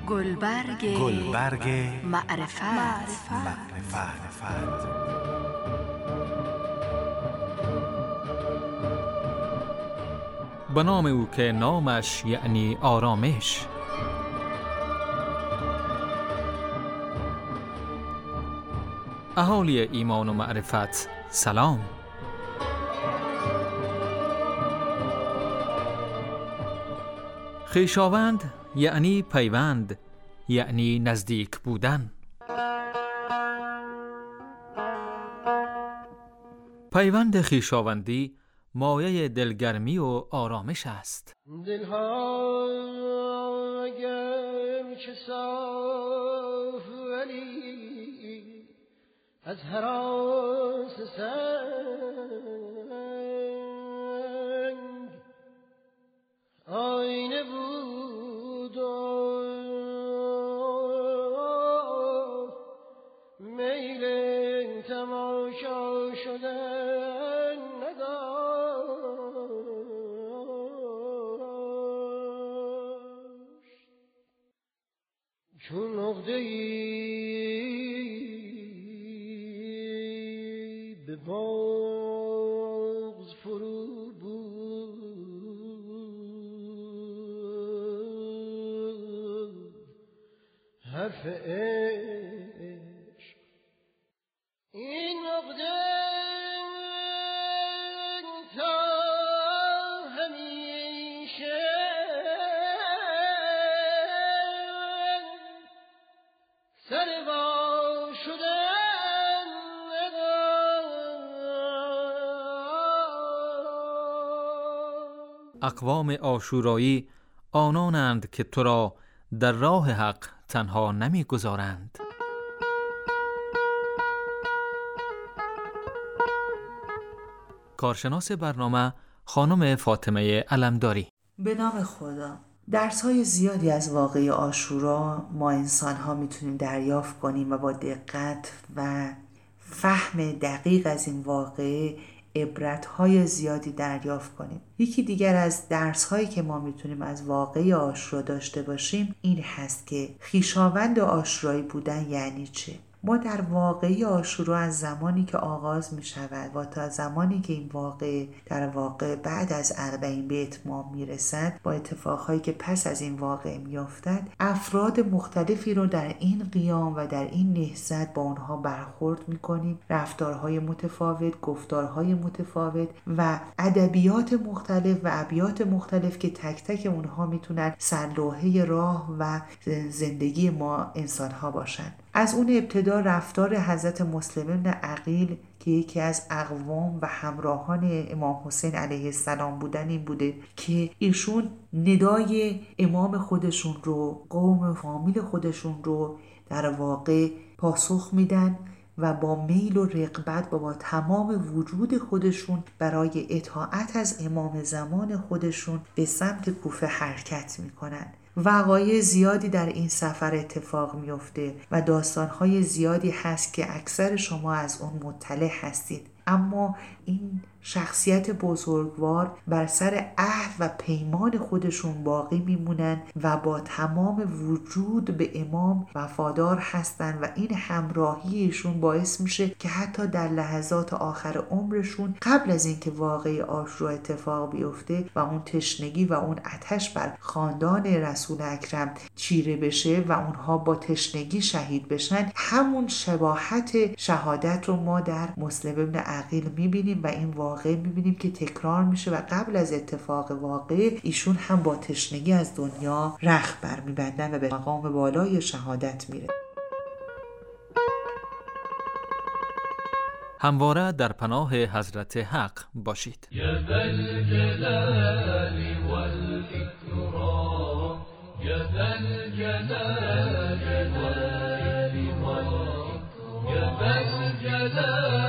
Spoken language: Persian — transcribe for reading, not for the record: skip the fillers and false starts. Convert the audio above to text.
گلبرگ معرفت. به نام او که نامش یعنی آرامش. اهالی ایمان و معرفت سلام. خویشاوند یعنی پیوند، یعنی نزدیک بودن. پیوند خویشاوندی مایه دلگرمی و آرامش است. دلها اگر چه صاف ولی از هراس سنگ آینه بود و میل تماشا شدن نداشت. چون عقده‌ای به بغض فرو بود، حرف عشق این عقده تا همیشه سر وا شدن نداشت. اقوام عاشورایی آنانند که تو را در راه حق تنها نمی گذارند. کارشناس برنامه خانم فاطمه علمداری. به نام خدا. درس‌های زیادی از واقعه عاشورا ما انسان‌ها میتونیم دریافت کنیم و با دقت و فهم دقیق از این واقعه عبرت‌های زیادی دریافت کنیم. یکی دیگر از درس‌هایی که ما میتونیم از واقعه عاشورا داشته باشیم این هست که خویشاوند عاشورایی بودن یعنی چه؟ ما در واقعه عاشورا از زمانی که آغاز می شود و تا زمانی که این واقعه در واقع بعد از 40 به اتمام می رسد، با اتفاقهایی که پس از این واقعه می افتد، افراد مختلفی رو در این قیام و در این نهضت با اونها برخورد می کنیم. رفتارهای متفاوت، گفتارهای متفاوت و ادبیات مختلف و ابیات مختلف که تک تک اونها میتونن سرلوحه راه و زندگی ما انسانها باشن. از اون ابتدا رفتار حضرت مسلم بن عقیل که یکی از اقوام و همراهان امام حسین علیه السلام بودن این بوده که ایشون ندای امام خودشون رو، قوم فامیل خودشون رو در واقع پاسخ میدن و با میل و رغبت و با تمام وجود خودشون برای اطاعت از امام زمان خودشون به سمت کوفه حرکت میکنن. وقایع زیادی در این سفر اتفاق میفته و داستانهای زیادی هست که اکثر شما از اون مطلع هستید، اما این شخصیت بزرگوار بر سر عهد و پیمان خودشون باقی میمونن و با تمام وجود به امام وفادار هستن و این همراهیشون باعث میشه که حتی در لحظات آخر عمرشون قبل از اینکه واقعه عاشورا اتفاق بیفته و اون تشنگی و اون آتش بر خاندان رسول اکرم چیره بشه و اونها با تشنگی شهید بشن، همون شباهت شهادت رو ما در مسلم بن عقیل میبینیم و این واقعه میبینیم که تکرار میشه و قبل از اتفاق واقعه ایشون هم با تشنگی از دنیا رخت بر میبندن و به مقام بالای شهادت میره. همواره در پناه حضرت حق باشید. یا ذا الجلال والاکرام، یا ذا الجلال والاکرام، یا ذا الجلال